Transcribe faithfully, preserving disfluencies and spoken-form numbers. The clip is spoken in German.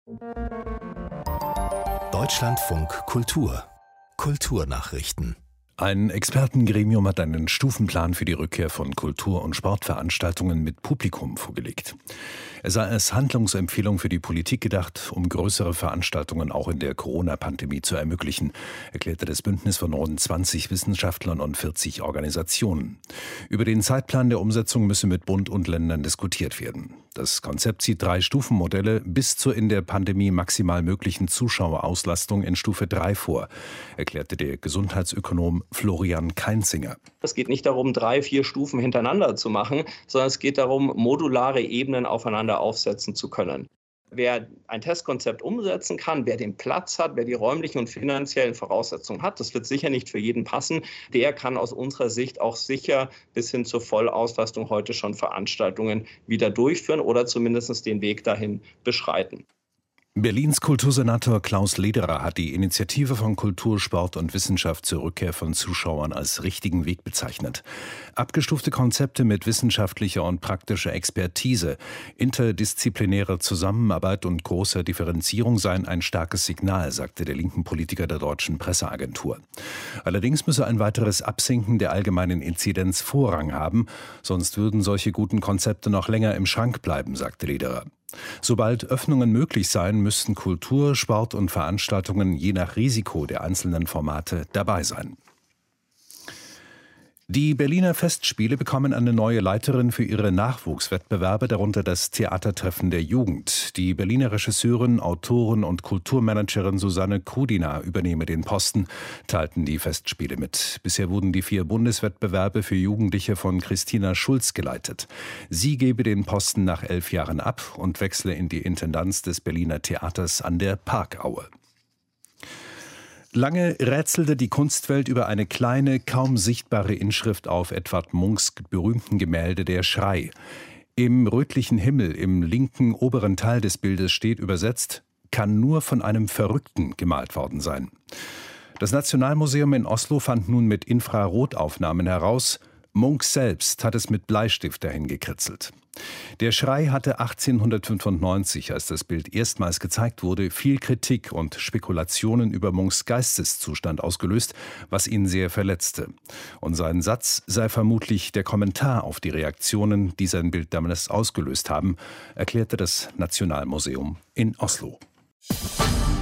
Deutschlandfunk Kultur Kulturnachrichten. Ein Expertengremium hat einen Stufenplan für die Rückkehr von Kultur- und Sportveranstaltungen mit Publikum vorgelegt. Er sei als Handlungsempfehlung für die Politik gedacht, um größere Veranstaltungen auch in der Corona-Pandemie zu ermöglichen, erklärte das Bündnis von rund zwanzig Wissenschaftlern und vierzig Organisationen. Über den Zeitplan der Umsetzung müsse mit Bund und Ländern diskutiert werden. Das Konzept sieht drei Stufenmodelle bis zur in der Pandemie maximal möglichen Zuschauerauslastung in Stufe drei vor, erklärte der Gesundheitsökonom Florian Kainzinger. Es geht nicht darum, drei, vier Stufen hintereinander zu machen, sondern es geht darum, modulare Ebenen aufeinander aufsetzen zu können. Wer ein Testkonzept umsetzen kann, wer den Platz hat, wer die räumlichen und finanziellen Voraussetzungen hat, das wird sicher nicht für jeden passen, der kann aus unserer Sicht auch sicher bis hin zur Vollauslastung heute schon Veranstaltungen wieder durchführen oder zumindest den Weg dahin beschreiten. Berlins Kultursenator Klaus Lederer hat die Initiative von Kultur, Sport und Wissenschaft zur Rückkehr von Zuschauern als richtigen Weg bezeichnet. Abgestufte Konzepte mit wissenschaftlicher und praktischer Expertise, interdisziplinärer Zusammenarbeit und großer Differenzierung seien ein starkes Signal, sagte der linken Politiker der Deutschen Presseagentur. Allerdings müsse ein weiteres Absinken der allgemeinen Inzidenz Vorrang haben, sonst würden solche guten Konzepte noch länger im Schrank bleiben, sagte Lederer. Sobald Öffnungen möglich seien, müssten Kultur, Sport und Veranstaltungen je nach Risiko der einzelnen Formate dabei sein. Die Berliner Festspiele bekommen eine neue Leiterin für ihre Nachwuchswettbewerbe, darunter das Theatertreffen der Jugend. Die Berliner Regisseurin, Autorin und Kulturmanagerin Susanne Krudina übernehme den Posten, teilten die Festspiele mit. Bisher wurden die vier Bundeswettbewerbe für Jugendliche von Christina Schulz geleitet. Sie gebe den Posten nach elf Jahren ab und wechsle in die Intendanz des Berliner Theaters an der Parkaue. Lange rätselte die Kunstwelt über eine kleine, kaum sichtbare Inschrift auf Edvard Munchs berühmten Gemälde Der Schrei. Im rötlichen Himmel im linken oberen Teil des Bildes steht übersetzt: kann nur von einem Verrückten gemalt worden sein. Das Nationalmuseum in Oslo fand nun mit Infrarotaufnahmen heraus, Munch selbst hat es mit Bleistift dahin gekritzelt. Der Schrei hatte achtzehnhundertfünfundneunzig, als das Bild erstmals gezeigt wurde, viel Kritik und Spekulationen über Munchs Geisteszustand ausgelöst, was ihn sehr verletzte. Und sein Satz sei vermutlich der Kommentar auf die Reaktionen, die sein Bild damals ausgelöst haben, erklärte das Nationalmuseum in Oslo.